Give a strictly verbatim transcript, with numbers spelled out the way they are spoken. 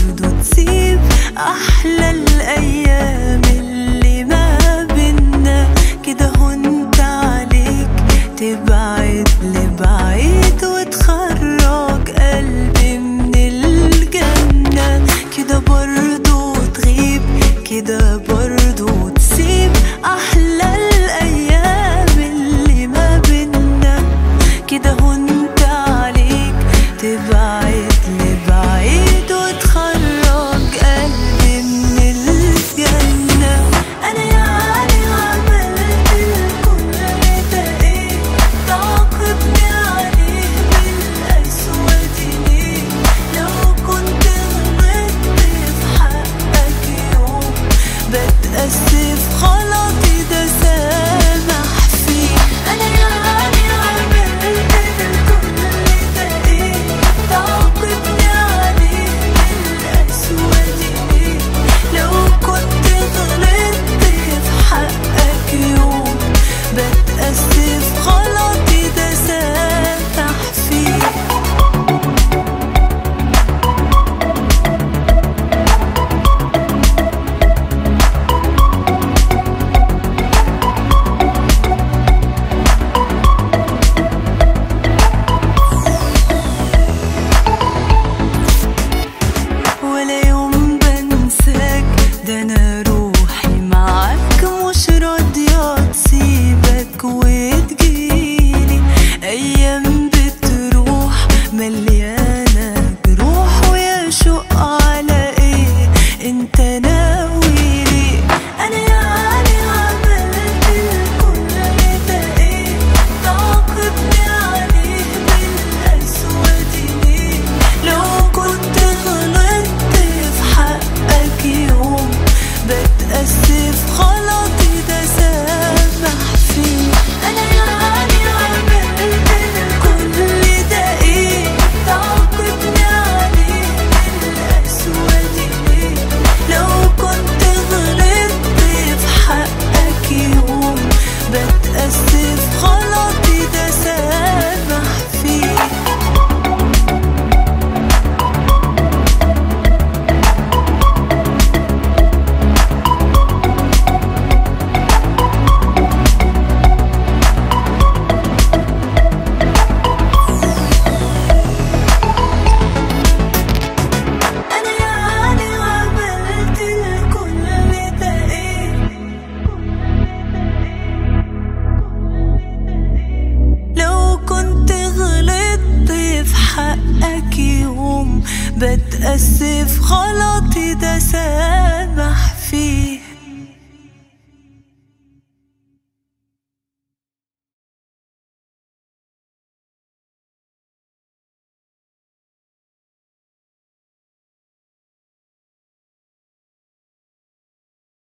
برضو تسيب أحلى الأيام اللي ما بينا كده هونت عليك تبعد لبعيد وتخرج قلبي من الجنة كده برضو تغيب كده برضو تسيب أحلى الأيام اللي ما بينا كده هونت عليك تبعد لبعيد وتخرج قلبي من الجنة. أنا يعني عملت الكل ده إيه تعاقبني عليه بالأسود ليه لو كنت غلطت في حقك يوم بتأسف غلطي ده سامح فيه. أنا يعني عملت الكل ده إيه تعاقبني عليه بالأسود ليه لو كنت غلطت في حقك يوم بتأسف غلطي ده سامح فيه. ولا يوم بنساك ده أنا روحي معاك مش راضية تسيبك وتجيلي أيام بتروح مليانة جروح ويا شوق على إيه أنت ناويلي. أنا يعني عملت الكل ده إيه تعاقبني عليه بالأسود ليه لو كنت غلطت في حقك يوم بتأسف غلطي ده سامح فيه. أنا يعني عملت الكل ده إيه تعاقبني عليه بالأسود ليه لو كنت غلطت في حقك يوم بتأسف غلطي ده سامح فيه. أنا يعني عملت الكل ده إيه لو كنت غلطت في حقك يوم بتأسف غلطي ده